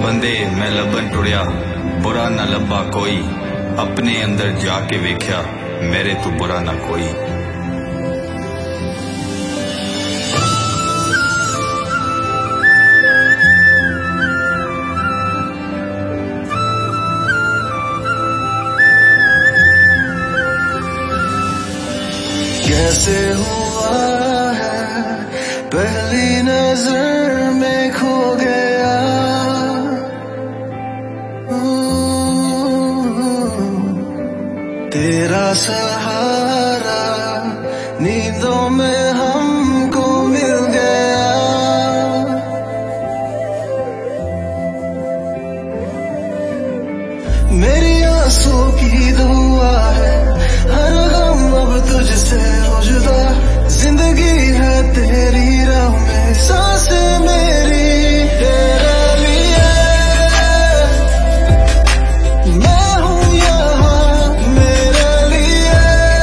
बंदे मैं लबन टुड़िया बुरा ना लब्बा कोई, अपने अंदर जाके वेख्या मेरे तो बुरा ना कोई। कैसे हुआ है पहली नजर में खो गया, तेरा सहारा नींदों में हमको मिल गया। मेरी आंसू की दुआ है हर गम अब तुझसे हो जुदा, जिंदगी है तेरी राह में सांसें मेरी तेरे लिए। मैं हूँ यहाँ मेरे लिए,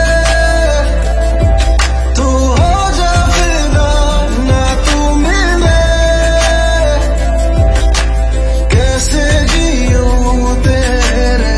तू हो जा फिदा ना तू मिले, कैसे जीऊँ तेरे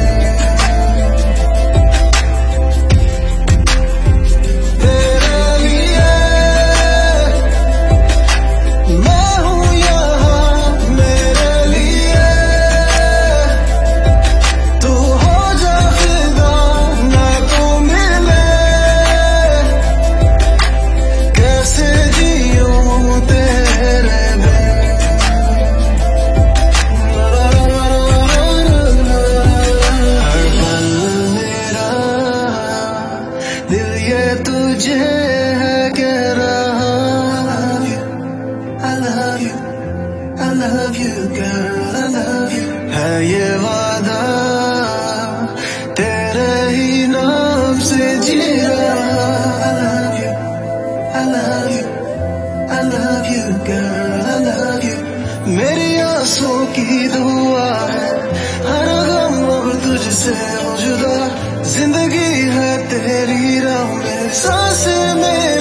तुझे है कह रहा I love you, I love you girl, I love you। है ये वादा तेरे ही नाम से जी रहा I love you, I love you, I love you girl, I love you। मेरी आंसू की दुआ है हर गम अब तुझसे हो जुदा, जिंदगी है तेरी राह में सांसें में